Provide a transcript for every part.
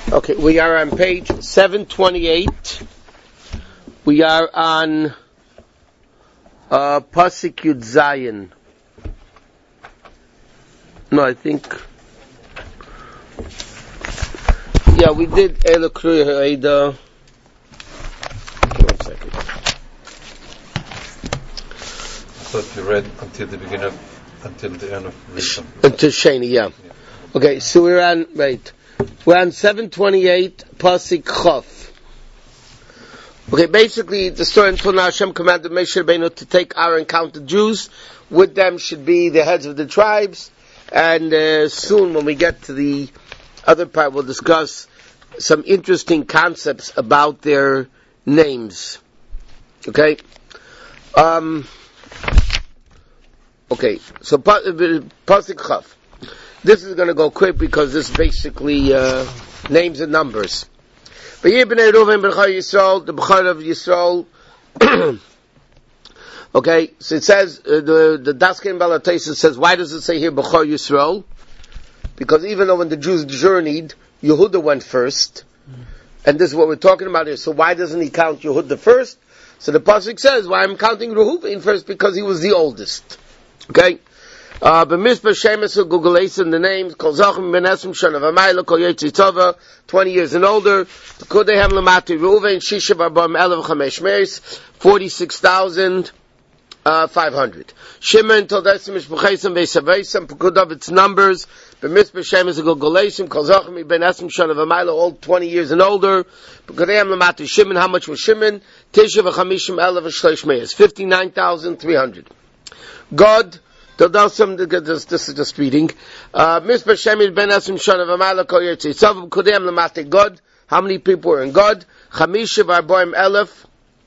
Okay, we are on page 728. We are on Pasuk Yud Zayin. No, I think. Yeah, we did Ela Kriya Ha'eda. One second. I thought you read until the beginning until the end of Rishon. Until Sheni, yeah. Okay, so we're on 728 Pasuk Chof. Okay, basically the story until now Hashem commanded Moshe Rabbeinu to take Aaron, count the Jews. With them should be the heads of the tribes. And soon when we get to the other part we'll discuss some interesting concepts about their names. Okay? Okay, so Pasuk Chof. This is going to go quick because this is basically names and numbers. The Bechor of Yisrael. Okay, so it says, the Dasken Balatesa says, why does it say here Bechor Yisrael? Because even though when the Jews journeyed, Yehuda went first. And this is what we're talking about here. So why doesn't he count Yehuda first? So the Pasuk says, why I'm counting Reuven first? Because he was the oldest. Okay? But Mizpah Shemes Gugulason, the names, Kol Zachem Ben Esrim Shana V'Mayla Kol Yetzi Tova, 20 years and older. Kudehem Lamati Reuven Shisha V'Arbam Elav Chamesh Meis, 46,500. Shimon Todesim Mishpuchesem Ve'Savesem, Pekudav its numbers. But Mizpah Shemes Gugulason, Kol Zachem Ben Esrim Shana V'Mayla, all 20 years and older. Kudehem Lamati Shimon, how much was Shimon? Tisha V'Chamishim Elav Shleish Meis, 59,300. God, this is just reading. Mizpah Shemir Ben Esrim Shana V'Mayla Kol Yetzi Tova Kudem Lamate God. How many people were in God? Chamisha V'Arboim Elef,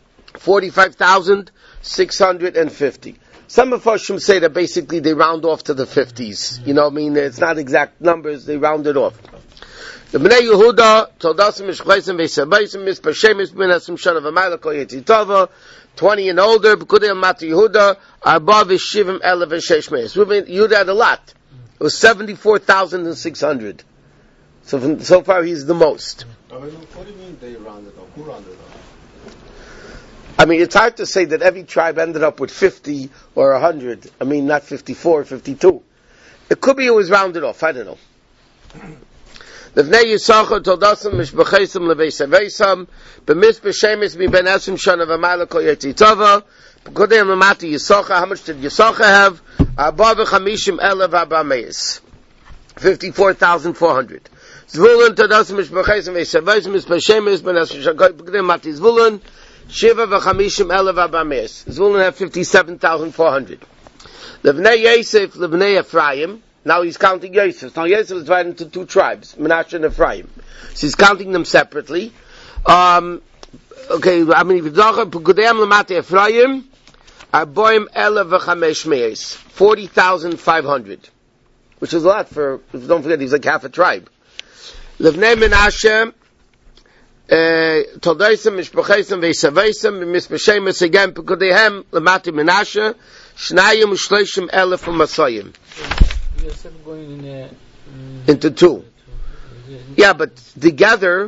45,650. Some of us say that basically they round off to the 50s. You know what I mean? It's not exact numbers, they round it off. The Bnei Yehuda, Toldasim Mishchlesim Ve'Sabaisim, Mizpah Shemir Ben Esrim Shana V'Mayla Kol Yetzi Tova, 20 and older, B'kudei Mati Yehuda, above is Shivim Elav and Sheish Meis. Yehuda had a lot. It was 74,600. So far he's the most. What do you mean they rounded up? Who rounded up? I mean, it's hard to say that every tribe ended up with 50 or 100. I mean, not 54, 52. It could be it was rounded off. I don't know. The Bnei Yisachar Toldasim Mishbachesem Leveisam B'Mizpah Shemes Mi Ben Esrim Shana V'Mayla Kol Yetzi Tova B'Kodei Lamati Yisachar. How much did Yisachar have? Above Chamishim Elav Abameis, 54,400. Zvulun Toldasim Mishbachesem Ve'Savesam Mizpah Shemes Ben Esrim Shana B'Kodei Lamati Zvulun Shiva V'Chamishim Elav Abameis. Zvulun had 57,400. The Bnei Yosef, the Bnei Ephraim. Now he's counting Yosef. Now Yosef is divided into two tribes, Menashe and Ephraim. So he's counting them separately. Okay, I mean, Pekudeyam Lamate Ephraim, Arboim Elav V'Chamesh Meis, 40,500. Which is a lot for, don't forget, he's like half a tribe. Levnei Menashe, Toldaisem, Mishpachesem, Ve'Savesem, Mizpah Shemes, again, Pekudeyam Lamate Menashe, Shnayim U'Shleishim Elef U'Masayim. Going into two. Yeah, but together,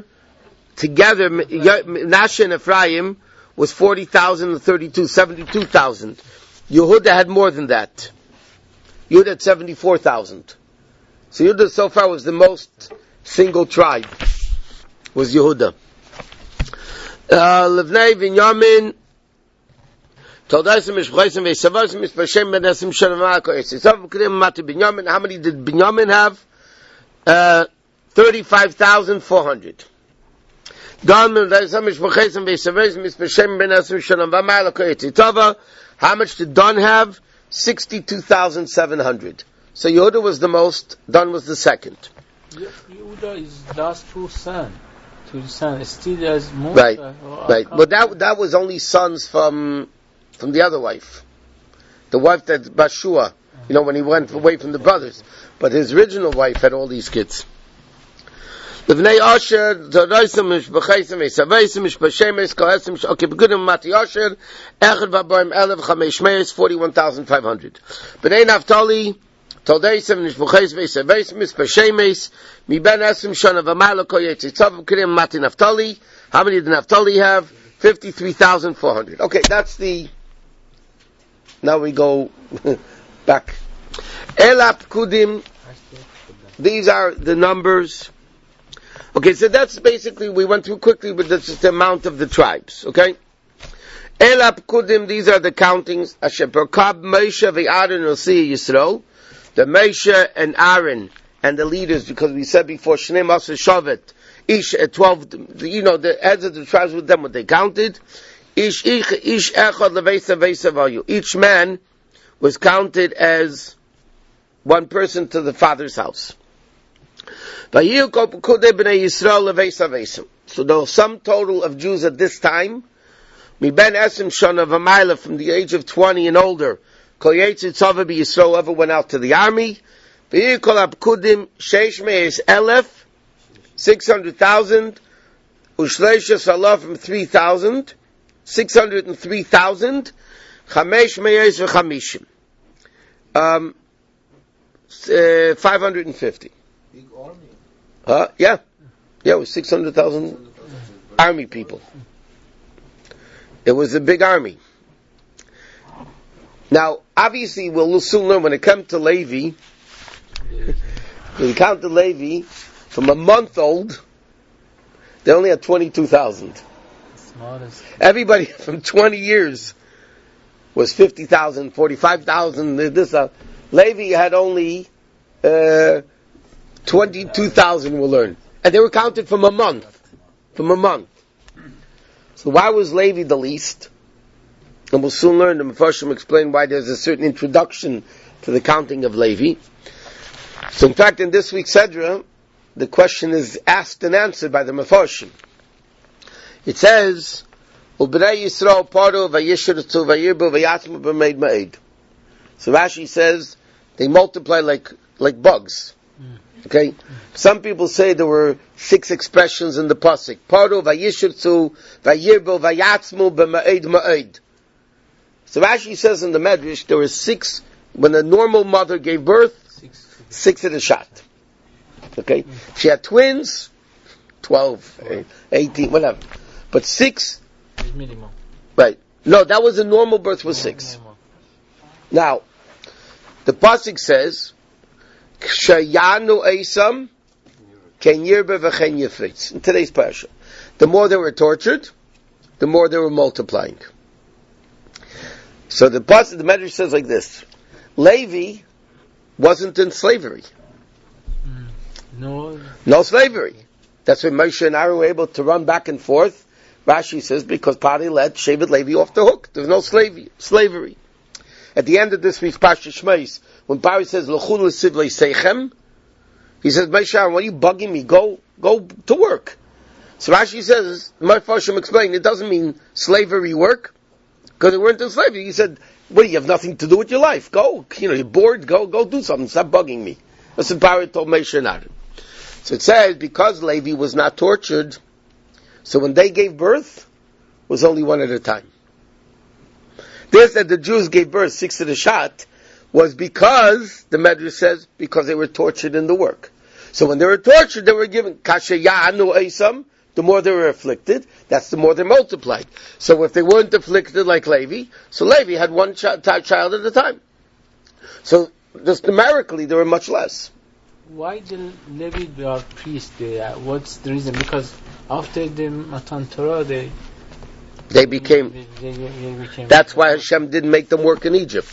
Menashe and Ephraim was 40,000 and 32, 72,000. Yehuda had more than that. Yehuda had 74,000. So Yehuda so far was the most single tribe, was Yehuda. Levnei Binyamin, how many did Binyamin have? 35,400. How much did Dan have? 62,700. So Yehuda was the most, Dan was the second. Yehuda is last two sons. Still has more. Right. But that was only sons from the other wife. The wife that Bashua, when he went away from the brothers. But his original wife had all these kids. Levnei Asher, Zaraisam, Mishbachesem, Esavesem, Mishbashemes, Kohesim, okay, Begudim, Mati Asher, Echad Vaboim, Elev, Chamesh Meis, 41,500. Bnei Naftali, Toldeisem nishbuches v'seveis mispashemes mi ben esim shana v'mayla ko yetzi tzavim kirim mati Naftali. How many did Naftali have? 53,400. Okay, that's the. Now we go back. Elap kudim. These are the numbers. Okay, so that's basically, we went through quickly, but that's just the amount of the tribes, okay? Elap kudim, these are the countings. Asher perkab Moshe ve'Aaron Osei Yisrael. The Moshe and Aaron and the leaders, because we said before, Shnei Masa Shavet, Ish at 12, the heads of the tribes with them, what they counted. Ish echad leveisa veisa vayu. Each man was counted as one person to the father's house. So the sum total of Jews at this time, mi ben esim shana v'mayla, from the age of 20 and older, kol yetzi tzava b'Yisrael, ever went out to the army. V'yir kol apkudim sheish me'es elef, 600,000, ushleishes alaf 3,000, 603,000, chamesh me'es v'chamishim, 550. Big army. Yeah, it was 600,000 army people. It was a big army. Now, obviously, we'll soon learn when it comes to Levi, when you count the Levi, from a month old, they only had 22,000. Everybody from 20 years was 50,000, 45,000, Levi had only 22,000, we'll learn. And they were counted from a month. So why was Levi the least? And we'll soon learn, the Mefarshim explain why there's a certain introduction to the counting of Levi. So in fact, in this week's Sedra, the question is asked and answered by the Mefarshim. It says, U'bnei Yisrael paru vayishirtu vayirbu vayatzmu b'meid ma'ed. So Rashi says, they multiply like bugs. Okay? Some people say there were 6 expressions in the pasuk. Paru vayishirtu vayirbu vayatzmu b'meid ma'ed. So Rashi says in the Medrash, there were 6, when a normal mother gave birth, 6 at a shot. Okay? She had twins, 12, 18, whatever. But 6, minimum. Right. No, that was a normal birth was 6. Now, the pasuk says, Kshayanu Eisam, Ken Yirbe v'chen Yifritz. In today's parasha. The more they were tortured, the more they were multiplying. So the pasuk, the Medrash says like this, Levi wasn't in slavery. No slavery. That's why Moshe and Aaron were able to run back and forth. Rashi says, because Pari let Shevet Levi off the hook. There's no slavery. At the end of this week's Parsha Shmos, when Pari says, L'chul l'sivlei seichem, he says, Moshe, Aaron, why are you bugging me? Go to work. So Rashi says, my Mefarshim explained, it doesn't mean slavery work, because they weren't in slavery. He said, you have nothing to do with your life. Go, you're bored, go do something, stop bugging me. That's what Pari told Moshe and Aaron. So it says, because Levi was not tortured, so when they gave birth, it was only one at a time. This that the Jews gave birth 6 at a shot was because, the Medrash says, because they were tortured in the work. So when they were tortured, they were given kashayanu eisam. The more they were afflicted, that's the more they multiplied. So if they weren't afflicted like Levi, so Levi had one child at a time. So just numerically, there were much less. Why the Levi are priests? What's the reason? Because after the Matan Torah, they became. That's why Hashem didn't make them work in Egypt.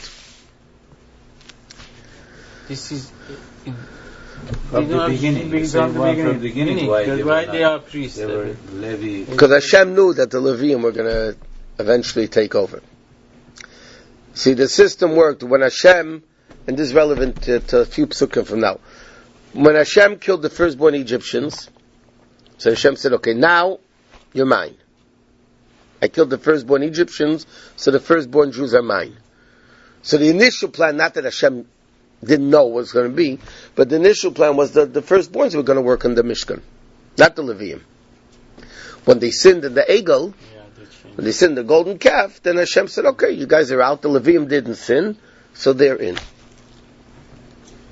This is from the beginning. Why they are priests? They were Levi. Because Hashem knew that the Levium were going to eventually take over. See, the system worked when Hashem, and this is relevant to a few psukim from now. When Hashem killed the firstborn Egyptians, so Hashem said, okay, now you're mine. I killed the firstborn Egyptians, so the firstborn Jews are mine. So the initial plan, not that Hashem didn't know what it was going to be, but the initial plan was that the firstborns were going to work on the Mishkan, not the Levium. When they sinned in the Egel, when they sinned the golden calf, then Hashem said, okay, you guys are out, the Levium didn't sin, so they're in.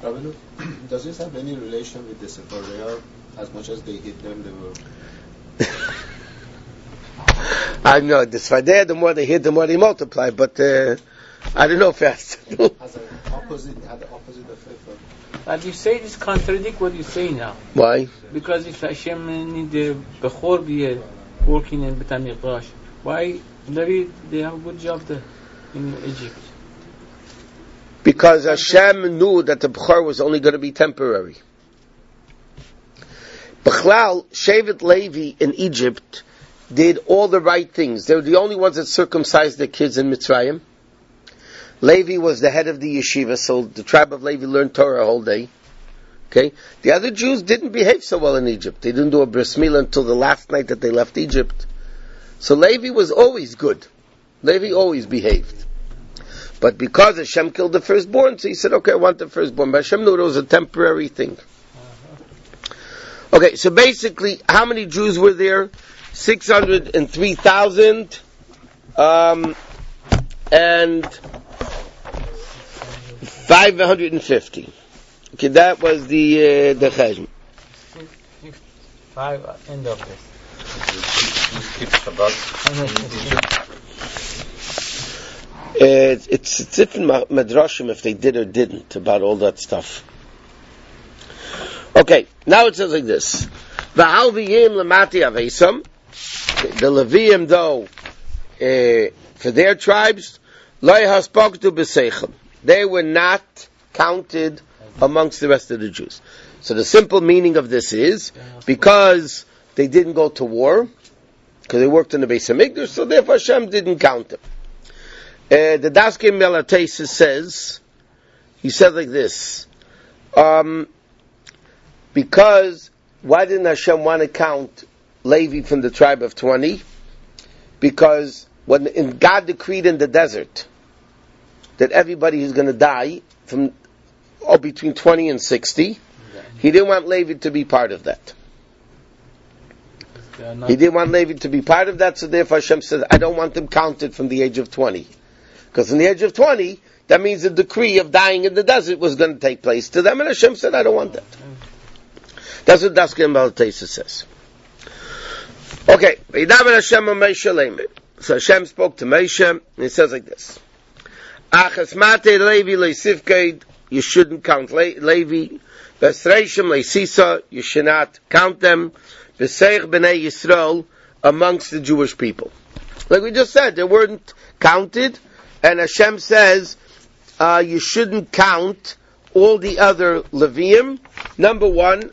Rabbi, does this have any relation with the Sephora? As much as they hit them, they were... I know, the Sfadeh, the more they hit, the more they multiply, but I don't know if that's... As an opposite, had the opposite effect. But you say this contradict what you say now. Why? Because if Hashem need the Bechor be working in Bet HaMikdash, why maybe they have a good job there in Egypt? Because Hashem knew that the Bechor was only going to be temporary. Bechlal, Shevet Levi in Egypt did all the right things. They were the only ones that circumcised their kids in Mitzrayim. Levi was the head of the yeshiva, so the tribe of Levi learned Torah a whole day. Okay? The other Jews didn't behave so well in Egypt. They didn't do a bris milah until the last night that they left Egypt. So Levi was always good. Levi always behaved. But because Hashem killed the firstborn, so he said, okay, I want the firstborn. But Hashem knew it was a temporary thing. Okay, so basically, how many Jews were there? 603,000. And 550. Okay, that was the cheshbon. 5 end of this. Keep Shabbat in Egypt. It's different madrashim if they did or didn't about all that stuff. Okay, now it says like this: V'halviyim lemati avesam. The Leviim, though, for their tribes, lo haspaktu b'seichem. They were not counted amongst the rest of the Jews. So the simple meaning of this is because they didn't go to war, because they worked in the Beis HaMikdash, so therefore Hashem didn't count them. The Daskim Melatesis says, he said like this, because why didn't Hashem want to count Levi from the tribe of 20? Because when God decreed in the desert that everybody is going to die from between 20 and 60, he didn't want Levi to be part of that. He didn't want Levi to be part of that, so therefore Hashem says, I don't want them counted from the age of 20. Because from the age of 20, that means the decree of dying in the desert was going to take place to them, and Hashem said, I don't want that. That's what Daskim Melatesis says. Okay, so Hashem spoke to Moshe, and he says like this: Achasmate Levi leisifkeid, you shouldn't count Levi. Vesreishim leisisa, you should not count them. V'seich b'nei Yisrael, amongst the Jewish people. Like we just said, they weren't counted, and Hashem says you shouldn't count all the other Leviim. Number one.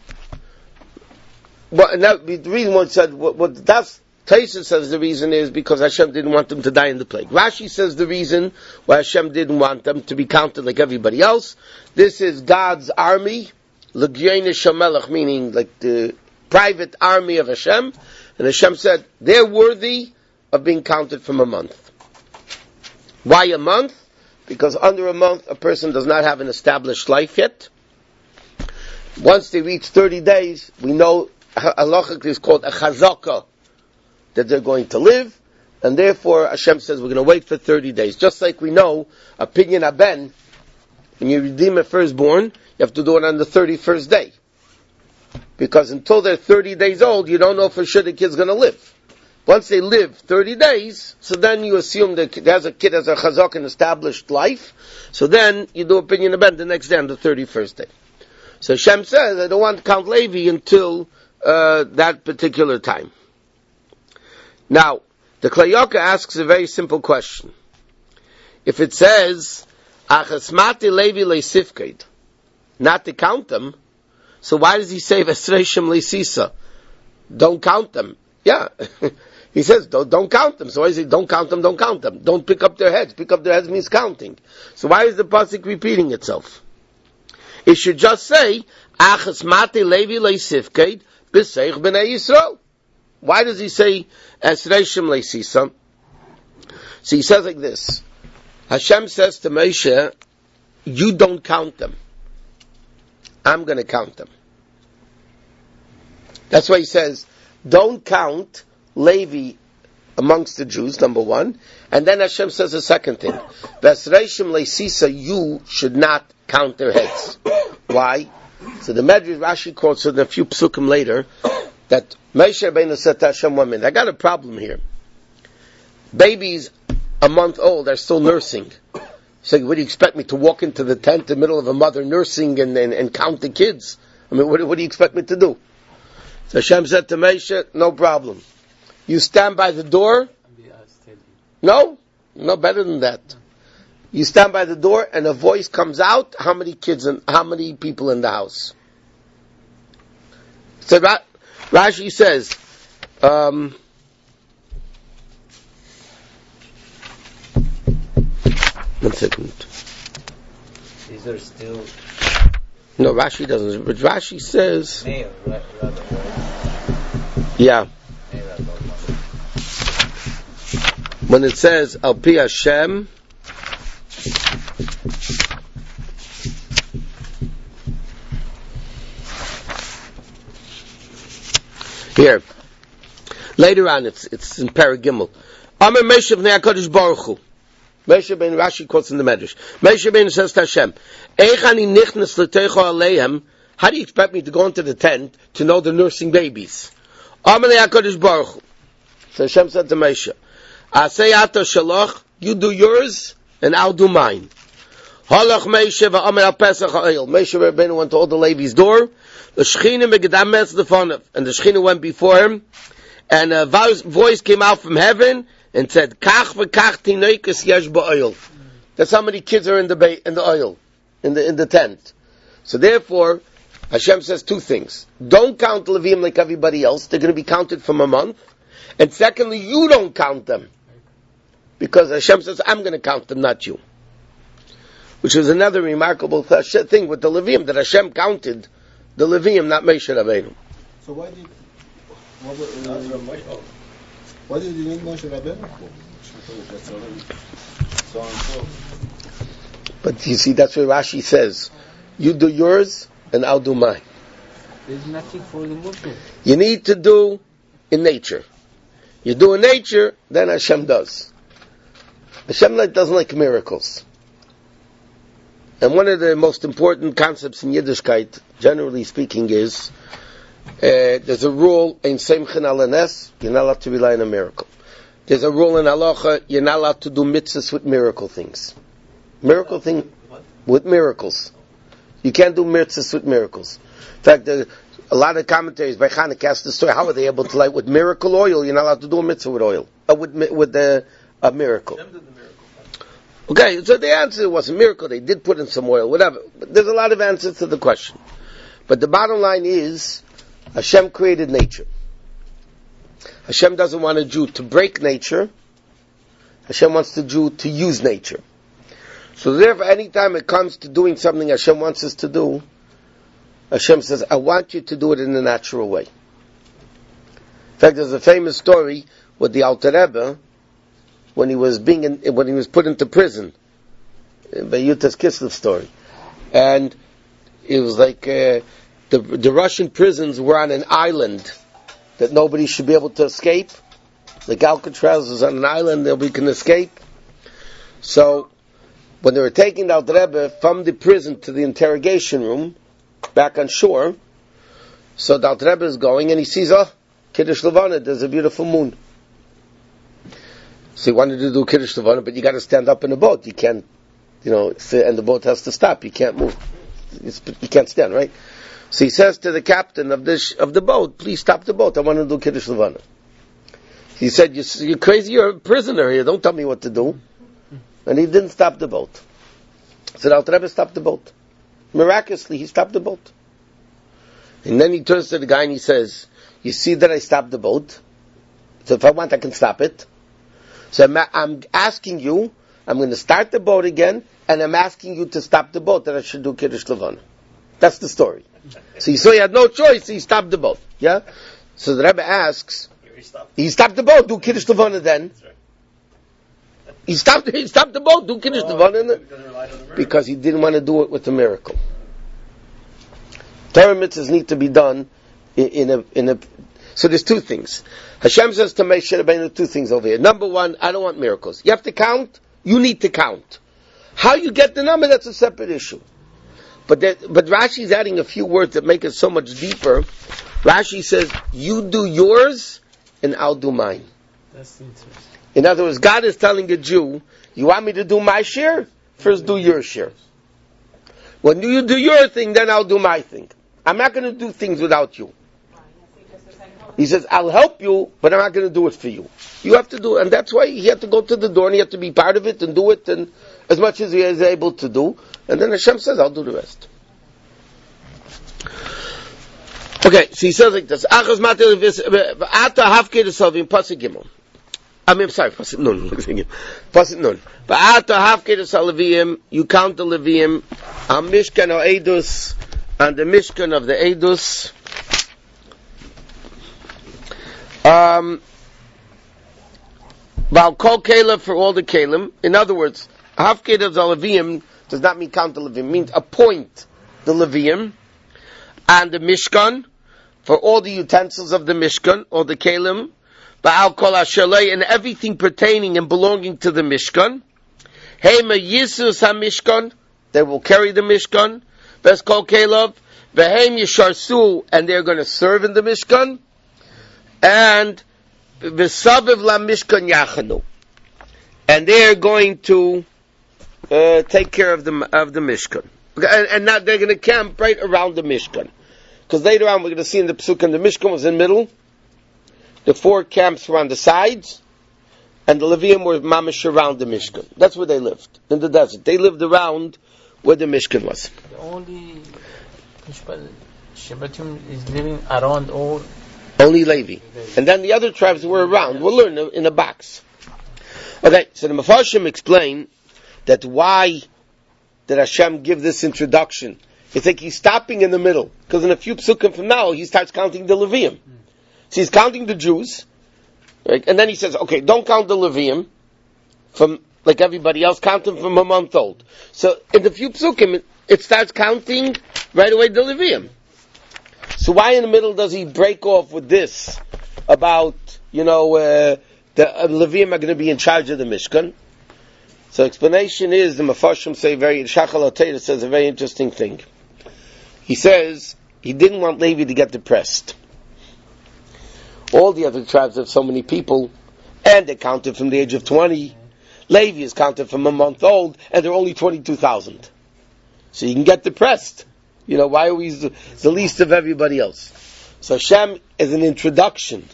The reason one said what that's Taisa says the reason is because Hashem didn't want them to die in the plague. Rashi says the reason why Hashem didn't want them to be counted like everybody else. This is God's army, L'gyene Shamelech, meaning like the private army of Hashem. And Hashem said they're worthy of being counted from a month. Why a month? Because under a month a person does not have an established life yet. Once they reach 30 days, we know halachically is called a chazaka, that they're going to live, and therefore Hashem says we're going to wait for 30 days. Just like we know, a pinyan aben, when you redeem a firstborn, you have to do it on the 31st day. Because until they're 30 days old, you don't know for sure the kid's going to live. Once they live 30 days, so then you assume that the kid has a chazak, an established life, so then you do a pinyan aben the next day on the 31st day. So Hashem says, I don't want to count Levi until that particular time. Now, the Klayaka asks a very simple question. If it says, Achasmati Levi leisifkeid, not to count them, so why does he say Vesreishim leisisa? Don't count them. Yeah. He says, don't count them. So why does he don't count them, don't count them? Don't pick up their heads. Pick up their heads means counting. So why is the pasuk repeating itself? It should just say, Achasmati Levi leisifkeid, B'seich b'nei Yisrael. Why does he say Esreishim leisisa? So he says like this: Hashem says to Moshe, "You don't count them. I'm going to count them." That's why he says, "Don't count Levi amongst the Jews." Number one, and then Hashem says the second thing: "Esreishim leisisa, you should not count their heads." Why? So the Medrash Rashi quotes in a few psukim later that Moshe Rabbeinu said to Hashem one minute, I got a problem here. Babies a month old are still nursing. He's like, what do you expect me to walk into the tent in the middle of a mother nursing and count the kids? I mean, what do you expect me to do? So Hashem said to Moshe, no problem. You stand by the door. No, better than that. You stand by the door and a voice comes out, how many kids and how many people in the house? So Rashi says, 1 second. These are still... No, Rashi doesn't. But Rashi says... Meir, rather, right? Yeah. Meir, when it says, Al Pi Hashem... Here. Later on, it's in Paragimel. Amar Moshe b'nei HaKadosh Baruch Hu. Moshe ben Rashi quotes in the Medrash. Moshe ben says to Hashem, Eich ani nichnas l'teicho aleihem. How do you expect me to go into the tent to know the nursing babies? Amar HaKadosh Baruch Hu. So Hashem said to Moshe, Asei ata shalach, you do yours, and I'll do mine. Halach Moshe v'amar al Pesach ha'oil. Moshe Rabbeinu went to all the Levi's door. The Shechina megedam metz lefonav. And the Shechina went before him, and a voice came out from heaven, and said, Kach v'kach tinoikus yesh ba'oil. That's how many kids are in the oil, in the tent. So therefore, Hashem says two things. Don't count Levim like everybody else. They're going to be counted from a month. And secondly, you don't count them. Because Hashem says, I'm going to count them, not you. Which is another remarkable thing with the Levim, that Hashem counted the Levim, not Moshe Rabbeinu. So why did you need Moshe Rabbeinu for? But you see, that's what Rashi says. You do yours, and I'll do mine. There's nothing for the Muslim. You need to do in nature. You do in nature, then Hashem does. Hashem doesn't like miracles. And one of the most important concepts in Yiddishkeit, generally speaking, is there's a rule in Semchen al Nes, you're not allowed to rely on a miracle. There's a rule in Halacha, you're not allowed to do mitzvahs with miracle things. Miracle thing with miracles. You can't do mitzvahs with miracles. In fact, a lot of commentaries by Chanukah ask the story, how are they able to light with miracle oil? You're not allowed to do a mitzvah with oil. With a miracle. Okay, so the answer was a miracle. They did put in some oil, whatever. But there's a lot of answers to the question. But the bottom line is, Hashem created nature. Hashem doesn't want a Jew to break nature. Hashem wants the Jew to use nature. So therefore, anytime it comes to doing something Hashem wants us to do, Hashem says, I want you to do it in a natural way. In fact, there's a famous story with the Alter Rebbe, when he was put into prison, by Yutas Kislev story. And it was like, the Russian prisons were on an island that nobody should be able to escape. Like Alcatraz was on an island, nobody can escape. So, when they were taking the Alter Rebbe from the prison to the interrogation room, back on shore, so the Alter Rebbe is going and he sees, Kiddush Levana, there's a beautiful moon. So he wanted to do Kiddush Levana, but you got to stand up in the boat. You can't, and the boat has to stop. You can't move. You can't stand, right? So he says to the captain of the boat, please stop the boat. I want to do Kiddush Levana. He said, you're crazy. You're a prisoner here. Don't tell me what to do. And he didn't stop the boat. So the Alter Rebbe stopped the boat. Miraculously, he stopped the boat. And then he turns to the guy and he says, you see that I stopped the boat? So if I want, I can stop it. So I'm asking you, I'm going to start the boat again, and I'm asking you to stop the boat, that I should do Kiddush Levana. That's the story. So he saw he had no choice, so he stopped the boat. Yeah? So the Rebbe asks, he stopped the boat, do Kiddush Levana then. He stopped the boat, do Kiddush Levana, because he didn't want to do it with a miracle. Torah mitzvahs need to be done in a so there's two things. Hashem says to Moshe Rabbeinu two things over here. Number one, I don't want miracles. You have to count, you need to count. How you get the number, that's a separate issue. But Rashi's adding a few words that make it so much deeper. Rashi says, you do yours, and I'll do mine. That's interesting. In other words, God is telling a Jew, you want me to do my share? First do your share. When you do your thing, then I'll do my thing. I'm not going to do things without you. He says, I'll help you, but I'm not going to do it for you. You have to do it. And that's why he had to go to the door and he had to be part of it and do it and as much as he is able to do. And then Hashem says, I'll do the rest. Okay, so he says like this. Pasuk Gimel. I'm sorry, Pasuk Nun. Pasuk Nun. Va'ata hafkedus haLeviim, you count the Leviim, on Mishkan or Eidus, on the Mishkan of the Eidus. Val Kol Kela, for all the Kalim. In other words, hafkedus haLeviim does not mean count the Leviim, it means appoint the Leviim, and the Mishkan, for all the utensils of the Mishkan, or the Kalim, Ba'al Kol HaShalei, and everything pertaining and belonging to the Mishkan. Heima Yisus HaMishkan, they will carry the Mishkan. Ves Kol Kelav, Vehem Yisharsu, and they're going to serve in the Mishkan. And V'saviv La Mishkan Yachanu, and they're going to take care of the Mishkan. And now they're going to camp right around the Mishkan. Because later on we're going to see in the Psukim, the Mishkan was in the middle, the 4 camps were on the sides, and the Leviim were mamish around the Mishkan. That's where they lived, in the desert. They lived around where the Mishkan was. The only Shabbatim is living around all. Only Levi. And then the other tribes were around. We'll learn in a box. Okay, so the Mefarshim explain that why did Hashem give this introduction? It's like he's stopping in the middle. Because in a few psukim from now, he starts counting the Leviim. So he's counting the Jews, right? And then he says, okay, don't count the Leviim from, like everybody else, count them from a month old. So in the few psukim, it starts counting right away the Leviim. So why in the middle does he break off with this about, the Leviim are going to be in charge of the Mishkan? So explanation is, the Mefarshim say Shachal HaTorah says a very interesting thing. He says, he didn't want Levi to get depressed. All the other tribes have so many people, and they counted from the age of 20. Levi is counted from a month old, and they're only 22,000. So you can get depressed. Why are we the least of everybody else? So Hashem is an introduction.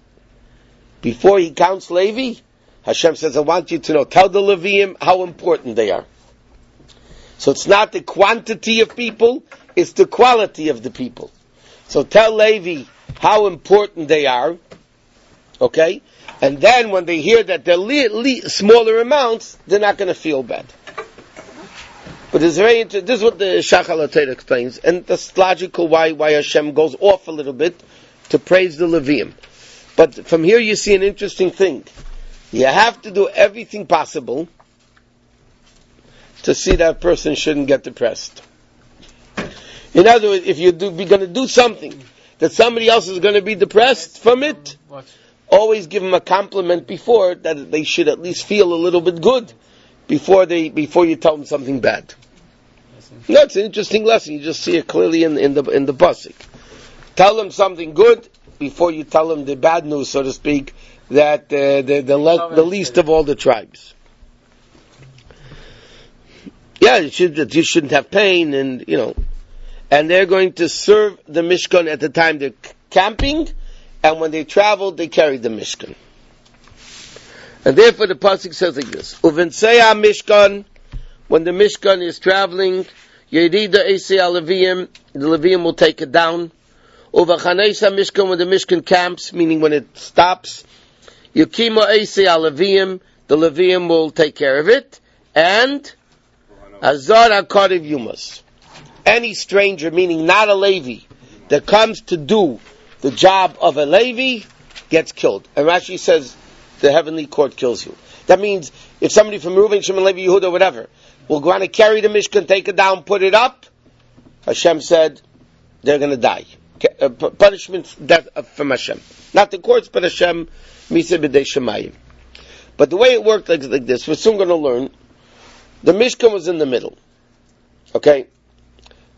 Before he counts Levi, Hashem says, I want you to know, tell the Leviim how important they are. So it's not the quantity of people, it's the quality of the people. So tell Levi how important they are, okay? And then when they hear that they're smaller amounts, they're not going to feel bad. But it's this is what the Shachal HaTorah explains, and that's logical why Hashem goes off a little bit to praise the Leviim. But from here you see an interesting thing. You have to do everything possible to see that person shouldn't get depressed. In other words, if you're going to do something that somebody else is going to be depressed from it, always give them a compliment before, that they should at least feel a little bit good before you tell them something bad. That's an interesting lesson. You just see it clearly in the pasuk. Tell them something good before you tell them the bad news, so to speak, that the least of all the tribes. Yeah, you shouldn't have pain, and and they're going to serve the Mishkan at the time they're camping, and when they travel, they carry the Mishkan. And therefore the pasuk says like this: Uvenseya Mishkan, when the Mishkan is traveling, Yerida Eisei Leviim, the Leviim will take it down. Uvachanesa Mishkan, when the Mishkan camps, meaning when it stops, Yukima Eisei Leviim, the Leviim will take care of it, and Azar HaKariv Yumas. Any stranger, meaning not a Levi, that comes to do the job of a Levi, gets killed. And Rashi says, the heavenly court kills you. That means, if somebody from Reuven, Shimon, Levi, Yehuda, whatever, will go on to carry the Mishkan, take it down, put it up, Hashem said, they're going to die. Punishment, death from Hashem. Not the courts, but Hashem, Misa B'dei Shemayim. But the way it worked like this, we're soon going to learn, the Mishkan was in the middle. Okay?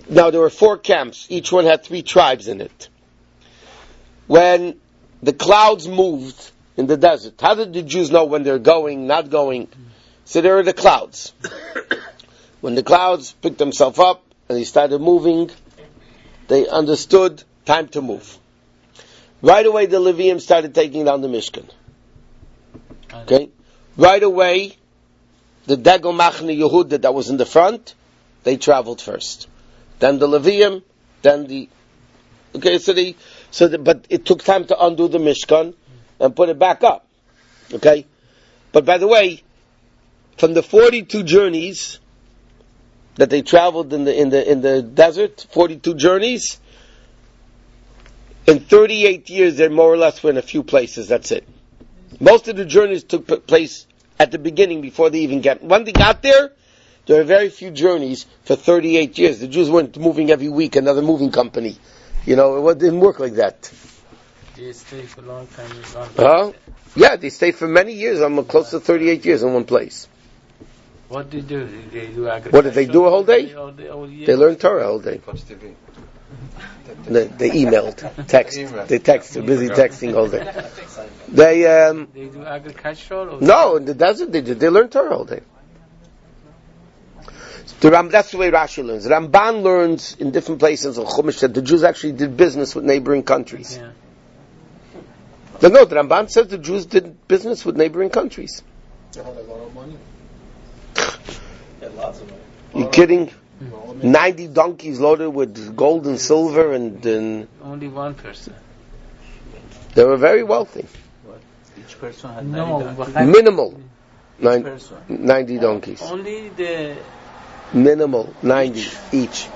Now there were 4 camps. Each one had 3 tribes in it. When the clouds moved in the desert, how did the Jews know when they're going, not going? So there were the clouds. When the clouds picked themselves up and they started moving, they understood time to move. Right away the Levium started taking down the Mishkan. Okay? Right away, the Degel Machne Yehuda that was in the front, they traveled first. Then the Levium, then the... Okay, but it took time to undo the Mishkan and put it back up. Okay? But by the way, from the 42 journeys that they traveled in the desert, 42 journeys, in 38 years they more or less were in a few places, that's it. Most of the journeys took place at the beginning before they even when they got there were very few journeys for 38 years. The Jews weren't moving every week, another moving company. It didn't work like that. They stayed for a long time. Yeah, they stayed for many years. I'm close to 38 years in one place. What did they do? Did they do agriculture? What did they do a whole day? They learned Torah all day. Watch TV. They emailed, text. They texted, busy texting all day. They do agriculture? No, in the desert they did. They learned Torah all day. That's the way Rashi learns. Ramban learns in different places in Chumash that the Jews actually did business with neighboring countries. Yeah. No, the Ramban says the Jews did business with neighboring countries. They had a lot of money. Lots of money. You kidding? 90 donkeys loaded with gold and silver and only one person. They were very wealthy. What? Each person had Minimal. 90 donkeys. Only the... Minimal. 90 each.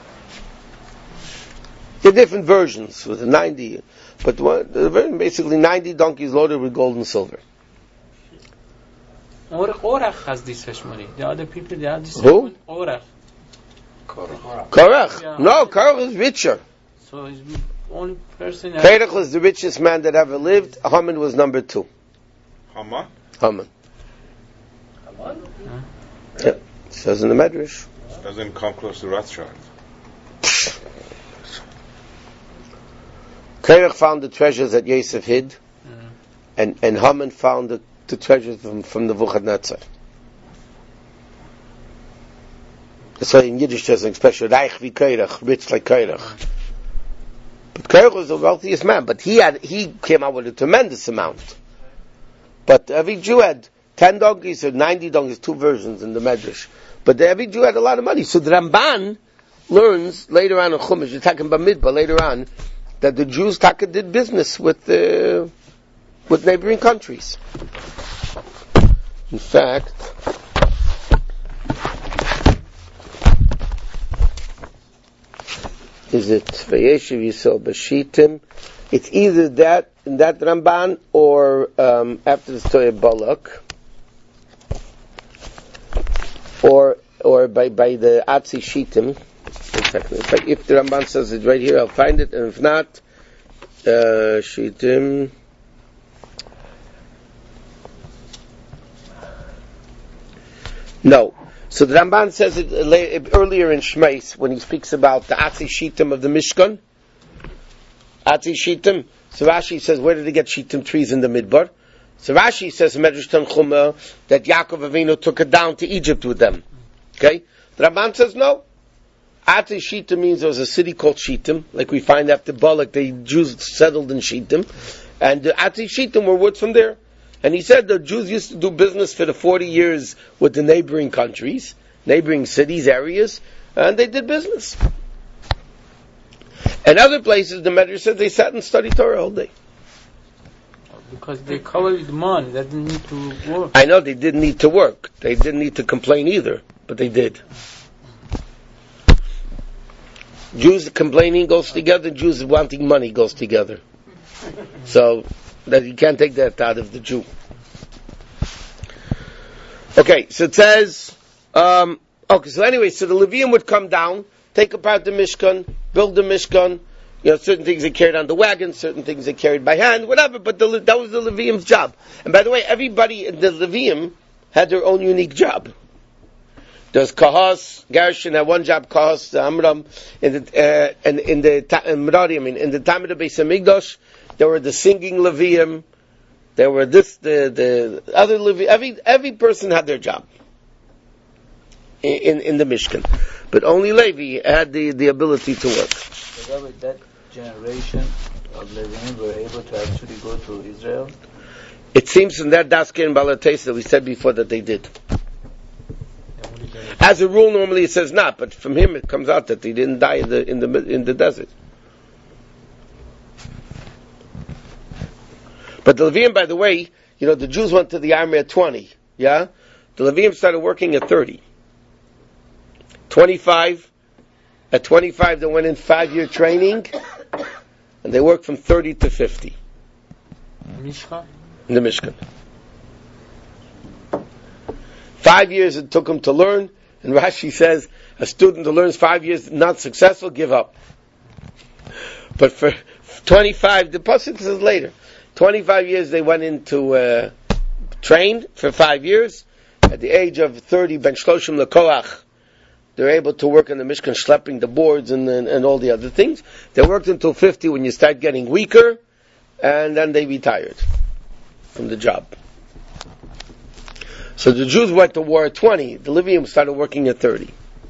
There are different versions with the 90. But basically 90 donkeys loaded with gold and silver. Korach has this much money. The other people, they have this much Who? money. Korach. Korach. Yeah. No, Korach is richer. So he's the only person... Korach was the richest man that ever lived. Haman was number 2. Haman? Haman. Haman? Yeah. It says in the Medrash. Doesn't come close to Rothschild. Korach found the treasures that Yosef hid, and Haman found the treasures from the Nebuchadnezzar. That's why in Yiddish there's an expression, Reich wie Korach, rich like Korach. But Korach was the wealthiest man, but he came out with a tremendous amount. But every Jew had 10 donkeys or 90 donkeys, 2 versions in the Medrash. But every Jew had a lot of money. So the Ramban learns later on in Chumash, you're talking about Midbar later on, that the Jews did business with neighboring countries. In fact, is it Vayeshev Yisrael B'Shitim? It's either that in that Ramban or after the story of Balak, or by the Atzi Shitim. If the Ramban says it right here, I'll find it, and if not, Shitim. No. So the Ramban says it earlier in Shmeis when he speaks about the Atzi Shitim of the Mishkan. Atzi Shitim. So Rashi says, where did they get Shitim trees in the Midbar? So Rashi says in Medrash Tanchuma that Yaakov Avinu took it down to Egypt with them. Okay? The Ramban says no. Atzi Shitim means there was a city called Shitim, like we find after Balak, the Jews settled in Shitim, and the Atzi Shitim were woods from there. And he said the Jews used to do business for the 40 years with the neighboring countries, neighboring cities, areas, and they did business. And other places, the Medrash said they sat and studied Torah all day. Because they covered with money, they didn't need to work. I know they didn't need to work. They didn't need to complain either, but they did. Jews complaining goes together, Jews wanting money goes together. So, that you can't take that out of the Jew. Okay, so it says, so anyway, so the Levium would come down, take apart the Mishkan, build the Mishkan, certain things they carried on the wagon, certain things they carried by hand, whatever, but that was the Levium's job. And by the way, everybody in the Levium had their own unique job. There's Kahos, Gershon had one job, Kahos, Amram, in the time of the Beis Hamikdash, there were the singing Levium, there were the other Levium, every person had their job in the Mishkan. But only Levi had the ability to work. So that generation of Leviim were able to actually go to Israel? It seems from that Daske and Balates that we said before that they did. As a rule, normally it says not, but from him it comes out that he didn't die in the desert. But the Levium, by the way, the Jews went to the army at 20. Yeah, the Levium started working at 30. 25. At 25, they went in 5-year training, and they worked from 30 to 50. Mishkan? In the Mishkan. 5 years it took them to learn, and Rashi says, a student who learns 5 years not successful, give up. But for 25, the pasuk says later, 25 years they went into, trained for 5 years. At the age of 30, Ben Shloshim Lekoach, they're able to work in the Mishkan, schlepping the boards and all the other things. They worked until 50 when you start getting weaker, and then they retired from the job. So the Jews went to war at 20. The Levium started working at 30.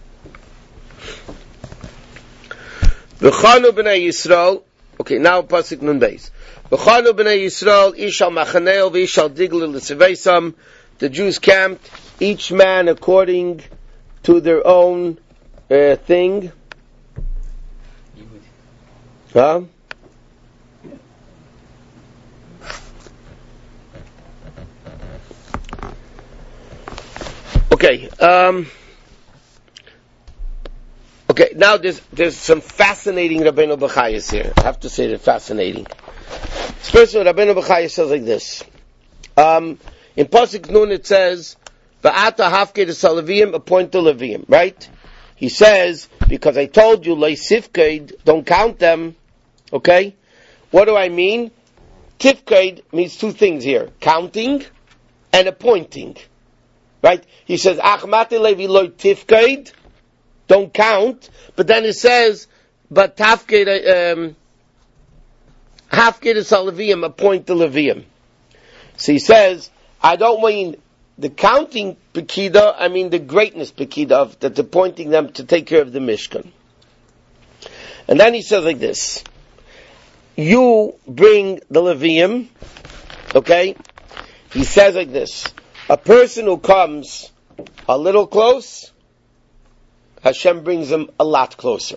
V'chanu b'nei Yisrael. Okay, now pasuk nun beis. V'chanu b'nei Yisrael ishal machaneo v'ishal diglu l'seveisam. The Jews camped, each man according to their own thing. Huh? Okay. Okay. Now there's some fascinating Rabbeinu Bechayas here. I have to say they're fascinating. Especially Rabbeinu Bechayas says like this. In Pasuk Nun it says, "Va'ata hafke de Leviim, appoint the Leviim." Right? He says, because I told you, leisifkeid, don't count them. Okay? What do I mean? Tifkeid means two things here: counting and appointing. Right? He says, Achmati Levi loy tifkeid, don't count. But then it says, but tafkeid, hafkeid is Leviim, appoint the Leviim. So he says, I don't mean the counting Pekida, I mean the greatness Pekida of that appointing them to take care of the Mishkan. And then he says like this: you bring the Leviim, okay? He says like this: a person who comes a little close, Hashem brings him a lot closer.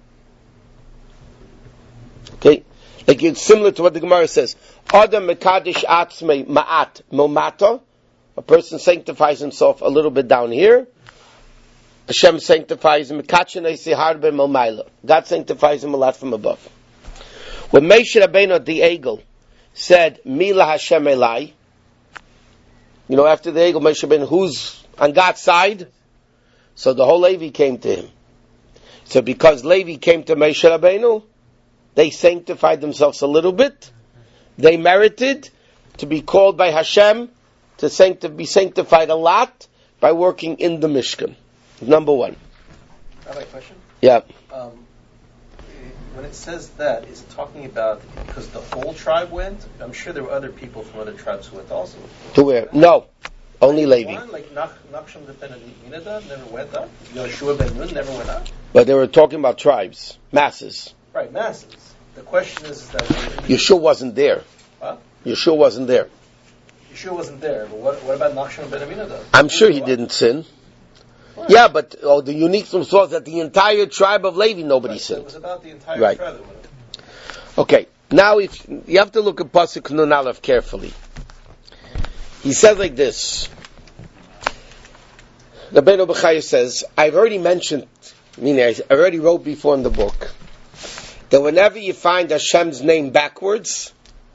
Okay? Like it's similar to what the Gemara says. Adam mekadesh atzmei ma'at momata. A person sanctifies himself a little bit down here. Hashem sanctifies him. God sanctifies him a lot from above. When Moshe Rabbeinu the Egel said, Mila Hashem Elai, after the Egel, Moshe Rabbeinu, who's on God's side? So the whole Levi came to him. So because Levi came to Moshe Rabbeinu, they sanctified themselves a little bit. They merited to be called by Hashem to be sanctified a lot by working in the Mishkan. Number one. I have a question. Yeah. When it says that, is it talking about because the whole tribe went? I'm sure there were other people from other tribes who went also. To where? No. Only Levi. One, like Nachshon ben Aminadab never went up. Yoshua ben Nun never went up. But they were talking about tribes. Masses. Right, masses. The question is that Yeshua wasn't there. Huh? Yeshua wasn't there. Yeshua wasn't there, but what about Nachshon ben Aminadab? I'm sure he didn't sin. What? Yeah, but the unique thing was that the entire tribe of Levi, nobody So sinned. it was about the entire Right. tribe that went up. Okay, now if you have to look at Pasuk Nun Aleph carefully. He says like this. The Rabbeinu Bechaya says, I've already mentioned, meaning I already wrote before in the book, that whenever you find Hashem's name backwards,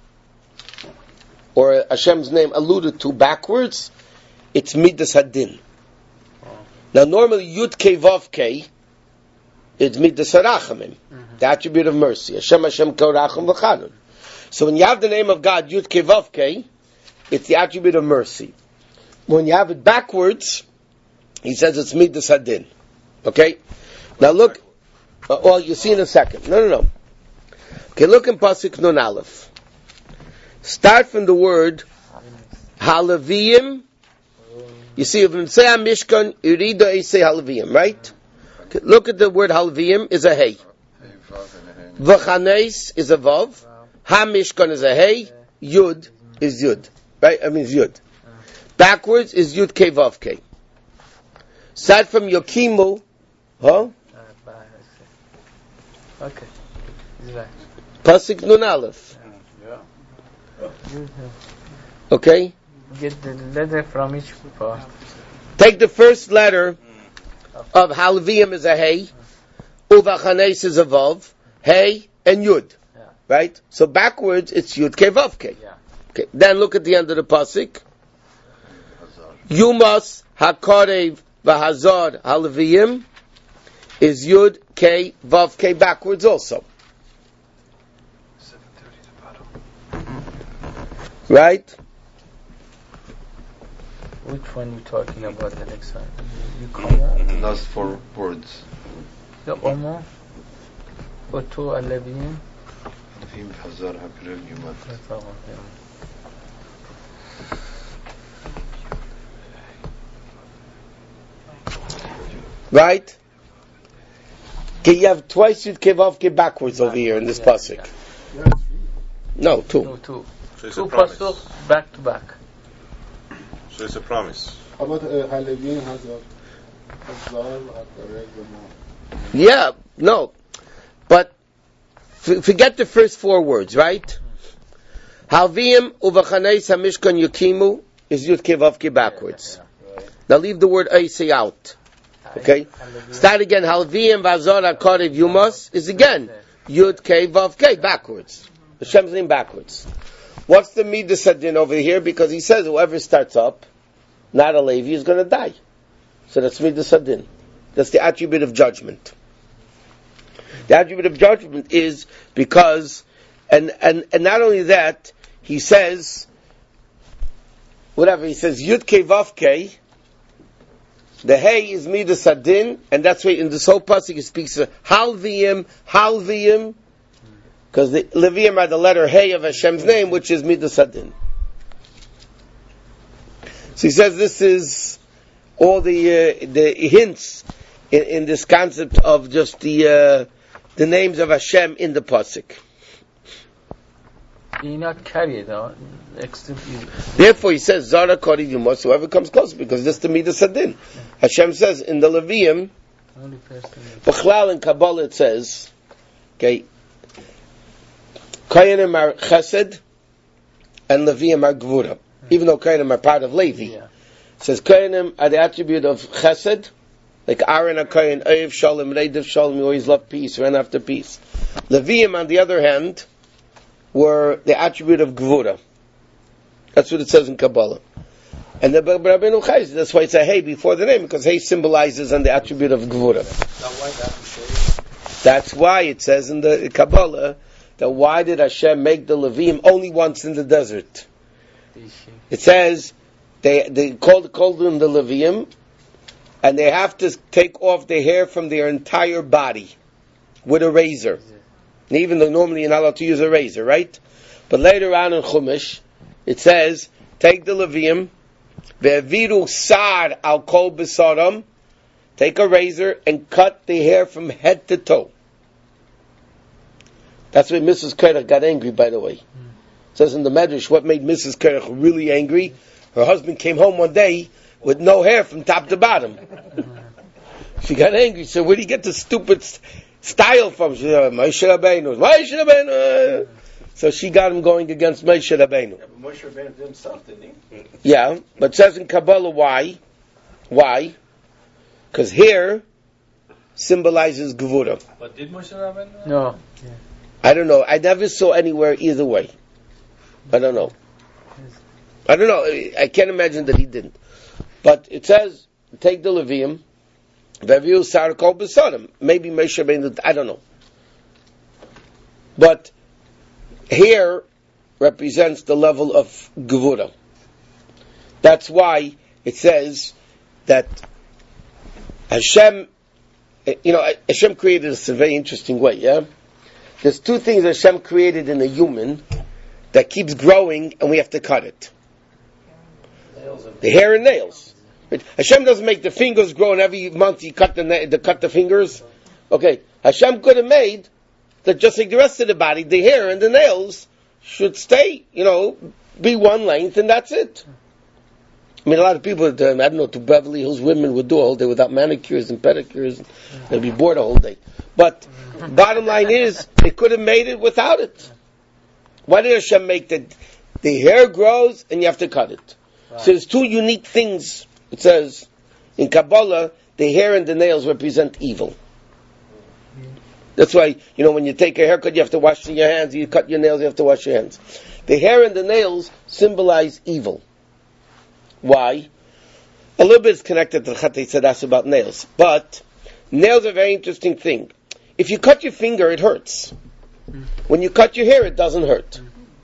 or Hashem's name alluded to backwards, it's Midas Hadin. Now normally Yud Kei Vav Kei, it's Midas HaRachamim, the attribute of mercy. Hashem Kol Racham V'Chanun. So when you have the name of God, Yud Kei Vav Kei, it's the attribute of mercy. When you have it backwards, he says it's Midas Hadin. Okay? Now look, well, you see in a second. No. Okay, look in Pasuk Nun Aleph. Start from the word Halaviyim. You see, if you say Mishkan, Urido say Halaviyim, right? Okay, look at the word Halaviyim is a Hey. V'chanes is a Vav. Ha-Mishkan is a Hey. Yud is Yud. Right? I mean, it's Yud. Backwards is Yud K Vav K. Start from Yokimu. Huh? Okay. Pasuk Nun Aleph. Okay? Get the letter from each part. Take the first letter of Halaviyim is a Hey. Uvachanes is a Vav. Hey and Yud. Yeah. Right? So backwards it's Yud K Vav K. Yeah. Okay. Then look at the end of the Pasuk. Yumas HaKarev V'Hazar Halaviyim is Yud K Vav K backwards also. Right? Which one you talking about the next one? You come on. The last 4 words. The Omo. Oto Alevim. Levim Hazar HaKarev Yumat. Right? Okay, you have twice Yud K Vav K backwards over here in this Pasuk. No, 2. No, 2. So it's 2 a promise. pasuk back to back. So it's a promise. How about Halavim Hazar? Yeah, no. But forget the first 4 words, right? Halvim uvachanes hamishkan yukimu is Yud K Vav K backwards. Now leave the word Eisei out. Okay? Start again. Halvim vazor hakarev yumas is again Yud K Vav K backwards. Hashem's name backwards. What's the Midas Hadin over here? Because he says whoever starts up, not a Levi, is going to die. So that's Midas Hadin. That's the attribute of judgment. The attribute of judgment is because, and not only that, he says, he says Yud K Vav K, the Hey is Midas Hadin, and that's why in this whole pasuk he speaks of Halviyim, because the Leviyim are the letter Hey of Hashem's name, which is Midas Hadin. So he says this is all the hints in this concept of just the names of Hashem in the pasuk. You not carry it out. Therefore, he says Zara Kari Yumos, whoever comes close, because this is the Midas Hadin. Hashem says in the Leviyim, B'chlal in Kabbalah it says, okay, Koyanim are Chesed and Leviyim are Gvura. Even though Koyanim are part of Levi. Yeah. It says Koyanim are the attribute of Chesed, like Aaron HaKoyen, Oyev Shalom, Reidev Shalom, you always love peace, ran after peace. Leviyim, on the other hand, were the attribute of Gvura. That's what it says in Kabbalah. And the Rabbeinu Chai, that's why it's a Hey before the name, because Hey symbolizes on the attribute of Gvura. That's why it says in the Kabbalah that why did Hashem make the Levim only once in the desert? It says they called them the Levim, and they have to take off the hair from their entire body with a razor. And even though normally you're not allowed to use a razor, right? But later on in Chumash, it says, take the Levim, ve'viru sar al kol besaram, take a razor and cut the hair from head to toe. That's why Mrs. Kerach got angry, by the way. It says in the Medrash, what made Mrs. Kerach really angry? Her husband came home one day with no hair from top to bottom. She got angry. So where do you get the stupid style from? She said, Moshe Rabbeinu. So she got him going against Moshe Rabbeinu. Yeah, but Moshe Rabbeinu did himself, didn't he? Yeah, but it says in Kabbalah why? Why? Because hair symbolizes Gevura. But did Moshe Rabbeinu? No. I don't know. I never saw anywhere either way. I don't know. I can't imagine that he didn't. But it says, take the Levim, Ve'viu sar kol besarim. Maybe Moshe Rabbeinu, I don't know. But hair represents the level of Gevura. That's why it says that Hashem, Hashem created us a very interesting way, yeah? There's two things Hashem created in a human that keeps growing and we have to cut it. The hair and nails. Hashem doesn't make the fingers grow and every month you cut the fingers. Okay, Hashem could have made that just like the rest of the body, the hair and the nails should stay, be one length and that's it. I mean, a lot of people, to Beverly Hills women would do a whole day without manicures and pedicures. They'd be bored a whole day. But bottom line is, they could have made it without it. Why did Hashem make that? The hair grows and you have to cut it. Right. So there's two unique things. It says, in Kabbalah, the hair and the nails represent evil. That's why, when you take a haircut, you have to wash your hands. You cut your nails, you have to wash your hands. The hair and the nails symbolize evil. Why? A little bit is connected to the Chatei Tzadas about nails. But nails are a very interesting thing. If you cut your finger, it hurts. When you cut your hair, it doesn't hurt.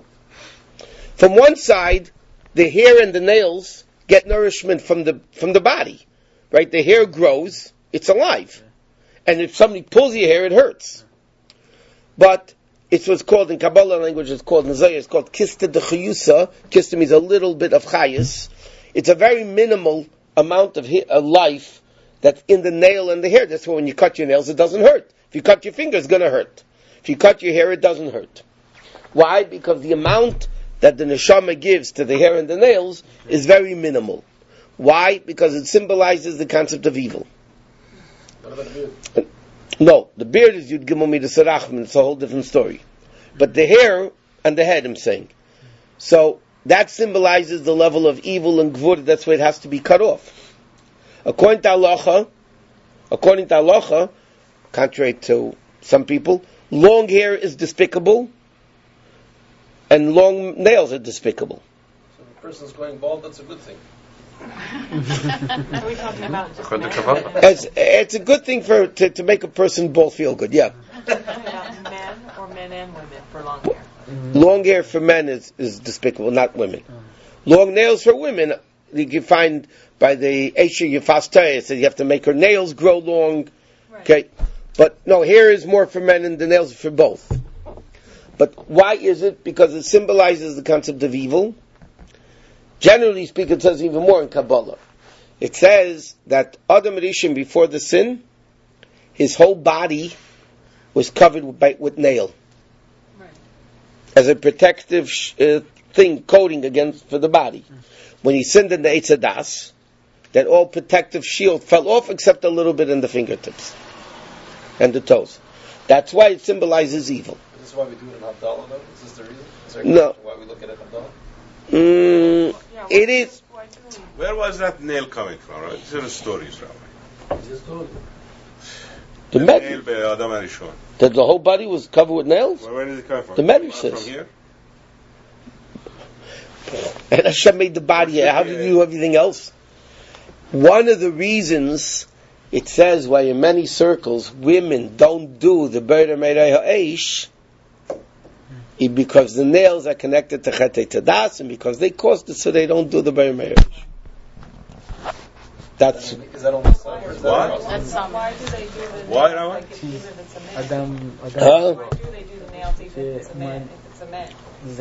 From one side, the hair and the nails get nourishment from the body. Right? The hair grows, it's alive. And if somebody pulls your hair, it hurts. But it's what's called, in Kabbalah language, it's called Nazaya, it's called Kista de Chayusa. Kista means a little bit of Chayus. It's a very minimal amount of life that's in the nail and the hair. That's why when you cut your nails, it doesn't hurt. If you cut your finger, it's going to hurt. If you cut your hair, it doesn't hurt. Why? Because the amount that the neshama gives to the hair and the nails is very minimal. Why? Because it symbolizes the concept of evil. What about the beard? No, the beard is Yud Gimel Midas Rachman. It's a whole different story. But the hair and the head, I'm saying. So that symbolizes the level of evil and gvur. That's why it has to be cut off. According to halacha, contrary to some people, long hair is despicable, and long nails are despicable. So if a person's going bald, that's a good thing. Are we talking about just It's a good thing to make a person bald feel good. Yeah. about men or men and women for long hair? Long hair for men is despicable, not women. Long nails for women, you can find by the Esher Yefastaya, it says you have to make her nails grow long. Right. Okay, but no, hair is more for men and the nails are for both. But why is it? Because it symbolizes the concept of evil. Generally speaking, it says even more in Kabbalah. It says that Adam Rishon, before the sin, his whole body was covered with nail. Right. As a protective thing, coating for the body. When he sinned in the Eitz Hadas, that all protective shield fell off except a little bit in the fingertips and the toes. That's why it symbolizes evil. Is this why we do it in Havdalah, though? Is this the reason? Is there no. Why we look at it in Havdalah? It is. Where was that nail coming from? Right? These are the stories, Rabbi. The nail by Adam Rishon. That the whole body was covered with nails? Where did it come from? The Medrash says. From here? And Hashem made the body. How did you do everything else? One of the reasons it says why in many circles women don't do the Beir Merei Ha'esh is because the nails are connected to Chetei Tzadas and because they caused it so they don't do the Beir Merei Ha'esh. That's is that only some or is that That's some. Why do they do the Why, nails like even if it's a man? Adam Why do they do the nails even if it's a man? If it's a man?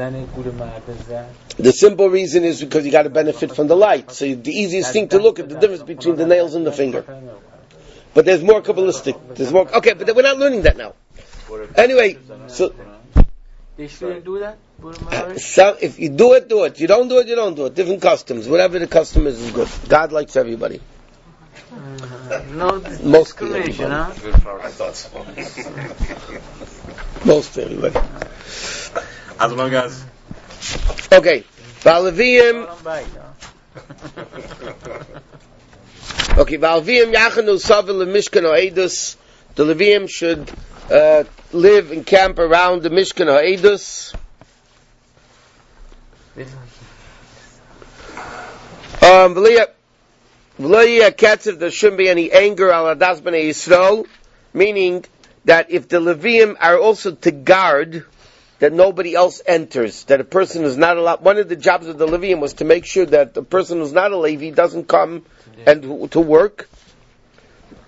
The simple reason is because you got to benefit from the light. So the easiest thing to look at the difference between the nails and the finger. But there's more Kabbalistic. There's more. Okay, but we're not learning that now. Anyway, so they shouldn't do that. So if you do it, do it. You don't do it, you don't do it. Different customs. Whatever the custom is good. God likes everybody. No discrimination, huh? I thought so. Most everybody. As long as. Okay. Valviim. Okay. Valviim yachanu savil mishkan ha'edus. The Leviim should live and camp around the Mishkan ha'edus. There shouldn't be any anger al Hadas B'nai Yisrael, meaning that if the Leviim are also to guard that nobody else enters, that a person is not allowed. One of the jobs of the Leviim was to make sure that the person who's not a Levi doesn't come and to work.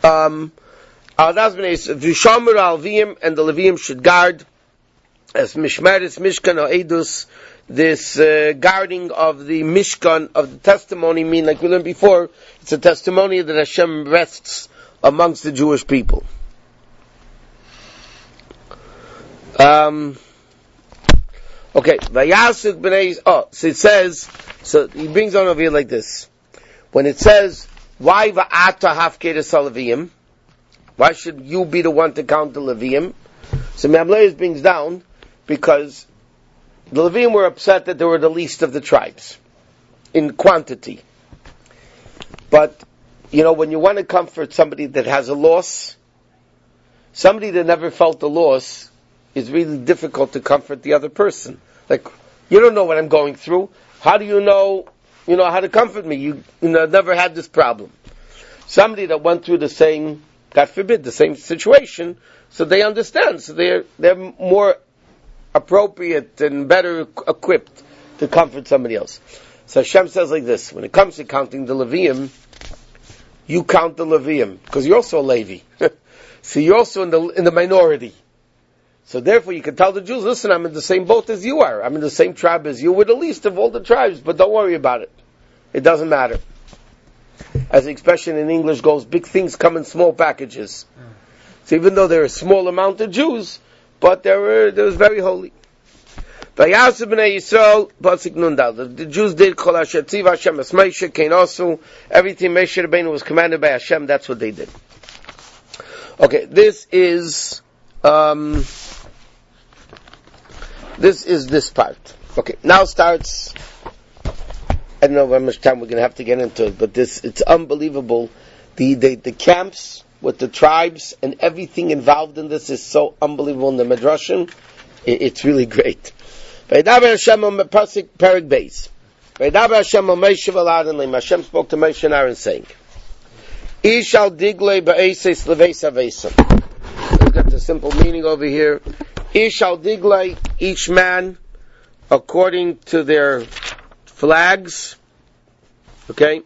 V'shomer al-Levim, and the Leviim should guard as Mishmeres, Mishkan, or Edus, this guarding of the Mishkan, of the testimony, mean like we learned before, it's a testimony that Hashem rests amongst the Jewish people. Okay, Vayasuk b'nei, so it says, so he brings on over here like this. When it says, why va'ata hafkeres ha-Leviim? Why should you be the one to count the Leviim? So Mamleis brings down, because the Leviim were upset that they were the least of the tribes, in quantity. But, when you want to comfort somebody that has a loss, somebody that never felt the loss, is really difficult to comfort the other person. Like, you don't know what I'm going through. How do you know, how to comfort me? You never had this problem. Somebody that went through the same, God forbid, the same situation, so they understand. So they're more appropriate and better equipped to comfort somebody else. So Hashem says like this: when it comes to counting the Leviim, you count the Leviim because you're also a Levi. So you're also in the minority. So therefore you can tell the Jews, listen, I'm in the same boat as you are. I'm in the same tribe as you. We're the least of all the tribes, but don't worry about it. It doesn't matter. As the expression in English goes, big things come in small packages. So even though there are a small amount of Jews, but there was very holy. The Jews did Kol Asher Tziva Hashem Es Moshe Kein Osu. Everything Moshe Rabbeinu was commanded by Hashem, that's what they did. Okay, this is this part. Okay, now starts, I don't know how much time we're going to have to get into it, but it's unbelievable. The camps with the tribes and everything involved in this is so unbelievable in the Midrashim. It's really great. Hashem spoke to Moshe and Aaron saying, Ishal digle ba'eses leveis avesim. Let's get the simple meaning over here. Ishal digle, each man according to their flags, okay,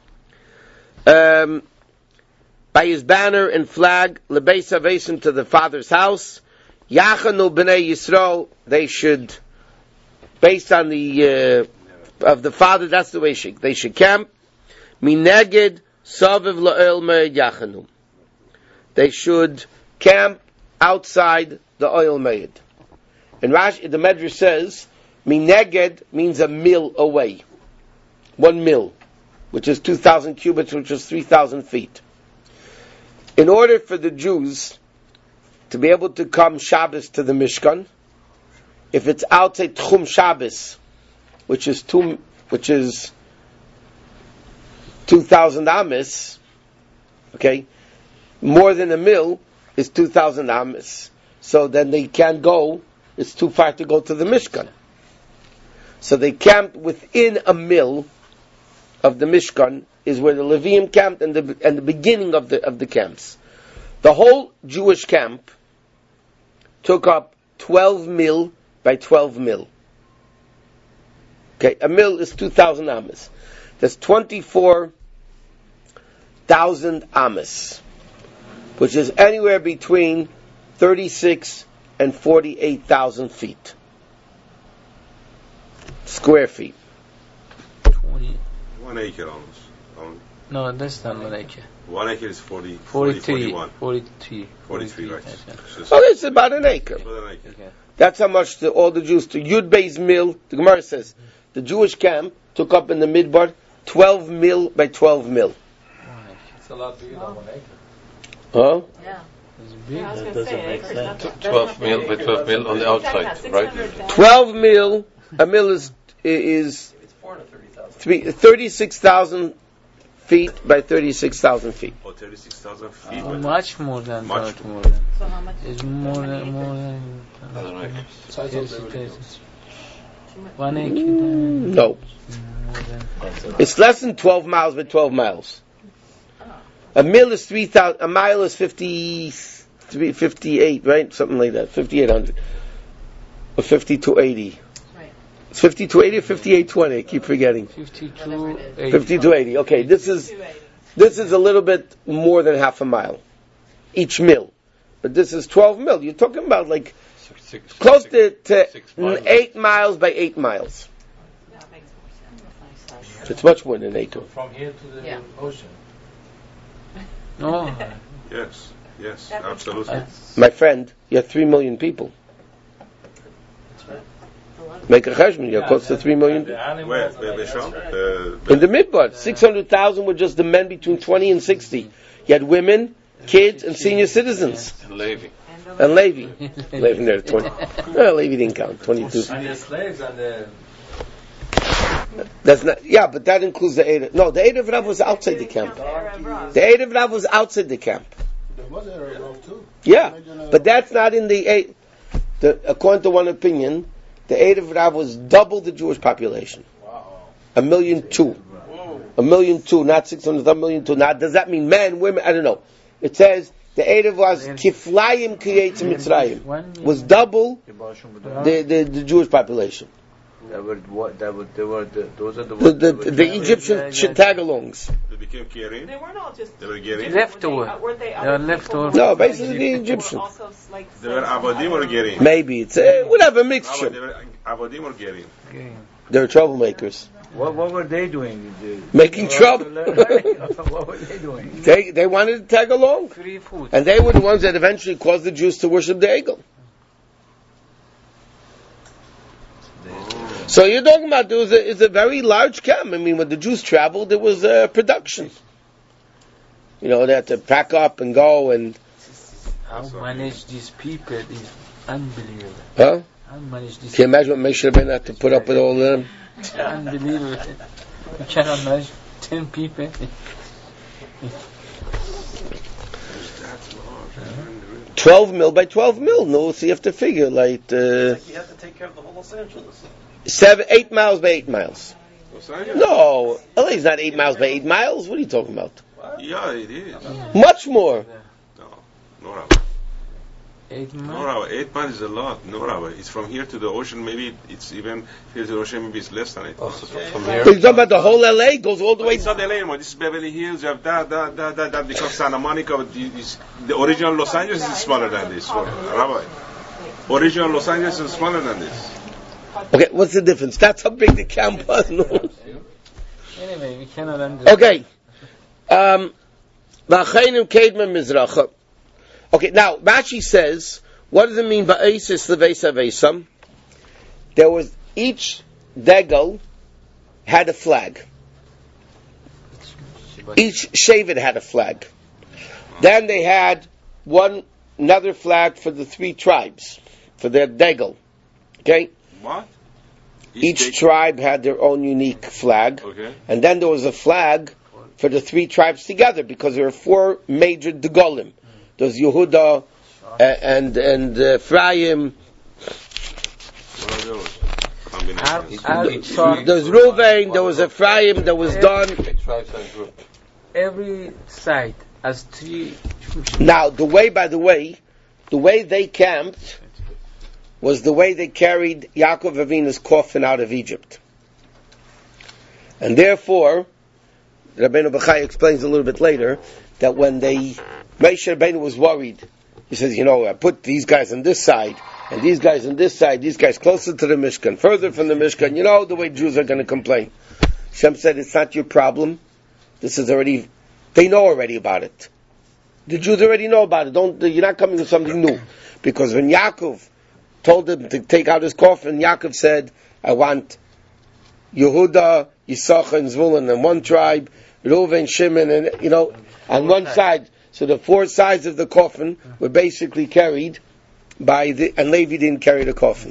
by his banner and flag, lebeis avesim, to the father's house, Yachanu b'nei Yisrael, they should, based on the of the father, that's the way they should camp. Mineged saviv la'el me'ed Yachanu. They should camp outside the oil me'ed. And Rashi, the Medrash says, Mineged means a mil away. 1 mil, which is 2,000 cubits, which is 3,000 feet. In order for the Jews to be able to come Shabbos to the Mishkan, if it's outside Tchum Shabbos, which is 2,000 amis, okay, more than a mil is 2,000 amis. So then they can't go, it's too far to go to the Mishkan. So they camped within a mil of the Mishkan, is where the Leviim camped, and the beginning of the camps. The whole Jewish camp took up 12 mil by 12 mil. Okay, a mil is 2,000 amas. That's 24,000 amas, which is anywhere between 36 and 48,000 feet. Square feet. 20. 1 acre almost. No, that's not 1 acre. 1 acre is 40, 43, 41. 43, 43, right. It's about an acre. Okay. That's how much all the Jews, to Yud Beis Mil, the Gemara says, the Jewish camp took up in the Midbar 12 mil by 12 mil. It's a lot bigger than 1 acre. Huh? Yeah. It's big. I was That gonna doesn't say, make acres, sense. not- 12 mil by 12 mil on the outside, right? 12 mil, a mil is It's 430,000. 36,000 feet by 36,000 feet. Or 36,000 feet. Much more than Much that. More than. So how much? It's more than. I don't know. Yes, 1 acre. No. More than. It's less than 12 miles by 12 miles. A mil is 3,000, a mile is 58, right? Something like that. 5,800. Or 5280. Right. It's 5280 or 5820? I keep forgetting. 52. 5280. Okay, this is This is a little bit more than half a mile, each mil. But this is 12 mil. You're talking about like close to 8 miles by 8 miles. That makes more sense. It's much more than 8. From here to the ocean. Oh, Yes, That makes absolutely. My friend, you have 3 million people. Make a cheshbon, you're close to 3 million people. Where? Besham? In the Midbar, 600,000 were just the men between 20 and 60. You had women, kids, and senior citizens. And Levi. And Levi. Levi there, 20. No, Levi didn't count, 22. And the slaves and the... That's not, yeah, but that includes the Eid. No, the Eid of Rav was outside the camp. The Eid of Rav was outside the camp. There was a Rav too. Yeah, but that's not in the Eid. According to one opinion, the Eid of Rav was double the Jewish population. Wow. 1,000,002. 1,000,002, not 600, 1,000,002. Now, does that mean men, women? I don't know. It says the Eid of was Kiflayim Kiyetz Mitzrayim, was double the Jewish population. Those are The Egyptian tagalongs. They became Kirin. They weren't all just. They were Gerim. Leftover. Weren't they They other are people leftover. who- No, basically the who were Egyptians. also, like, They were Avodim or Gerim. Maybe it's whatever They mixture. were Avodim or Gerim. They're troublemakers, What were they doing? making trouble. What were they doing? They wanted to tag along, free food. and they were the ones that eventually caused the Jews to worship the Egel. So you're talking about it's a very large camp. I mean, when the Jews traveled, there was production. You know, they had to pack up and go and. How manage these people is unbelievable. Huh? How manage these Can you imagine what Moshe Rabbeinu had to put up with all of them? unbelievable. You cannot manage 10 people. 12 mil by 12 mil. No, so you have to figure like You have to take care of the whole Los Angeles. 8 miles by 8 miles. Los Angeles? No, LA is not 8 miles by 8 miles. What are you talking about? Yeah, it is. Much more. No, Rabbi. 8 No, miles. Rabbi. 8 miles is a lot. No, Rabbi. It's from here to the ocean. Maybe it's even here to the ocean. Maybe it's less than 8 miles. From here. You're talking about the whole LA goes all the way. It's not LA anymore. This is Beverly Hills. You have that becomes Santa Monica. But the original Los Angeles is smaller than this, Rabbi. Original Los Angeles is smaller than this. Okay, what's the difference? That's how big the camp was. No? Anyway, we cannot understand. Okay. V'acheinim kedma mizracha. Okay, now Rashi says, what does it mean by Eisis leveis aveisam? There was each degel had a flag. Each Shevet had a flag. Then they had another flag for the 3 tribes, for their degel. Okay? What? Each tribe had their own unique flag. Okay. And then there was a flag for the 3 tribes together, because there were 4 major degolim. There's Yehuda and Ephraim. What are those? Combinations. There's Reuven, there was Ephraim, there was Dan. Every side has 3. Now, the way they camped was the way they carried Yaakov Avinu's coffin out of Egypt. And therefore, Rabbeinu Bachai explains a little bit later that when Moshe Rabbeinu was worried, he says, I put these guys on this side, and these guys on this side, these guys closer to the Mishkan, further from the Mishkan, the way Jews are going to complain. Hashem said, it's not your problem. This is they know already about it. The Jews already know about it. You're not coming with something new. Because when Yaakov told him to take out his coffin, Yaakov said, I want Yehuda, Yisachar, and Zvulun in one tribe, Reuven, Shimon, and, on one side. So the 4 sides of the coffin were basically carried and Levi didn't carry the coffin.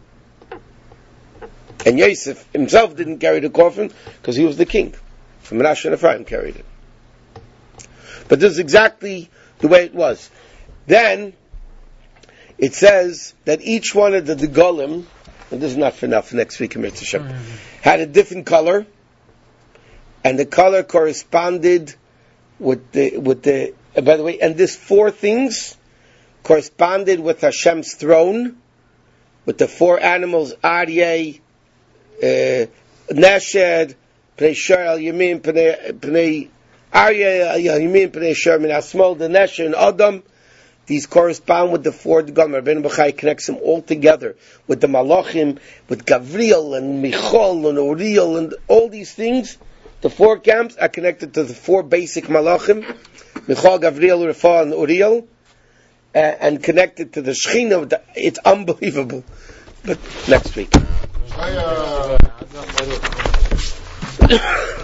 And Yosef himself didn't carry the coffin because he was the king. From Menashe and Ephraim carried it. But this is exactly the way it was. Then, it says that each one of the Degolim, and this is not for next week, had a different color, and the color corresponded with the by the way, and these 4 things corresponded with Hashem's throne, with the 4 animals, Aryeh, Neshed, Pnei Shor, Yamin, Pnei Arya Yamin Pnei Sherman Asmol the Nesher and Adam. These correspond with the four Dgam. Rabbeinu Bechai connects them all together with the Malachim, with Gavriel and Michal and Uriel and all these things. The four camps are connected to the four basic Malachim, Michal, Gavriel, Refa, and Uriel, and connected to the Shechina. It's unbelievable. But next week.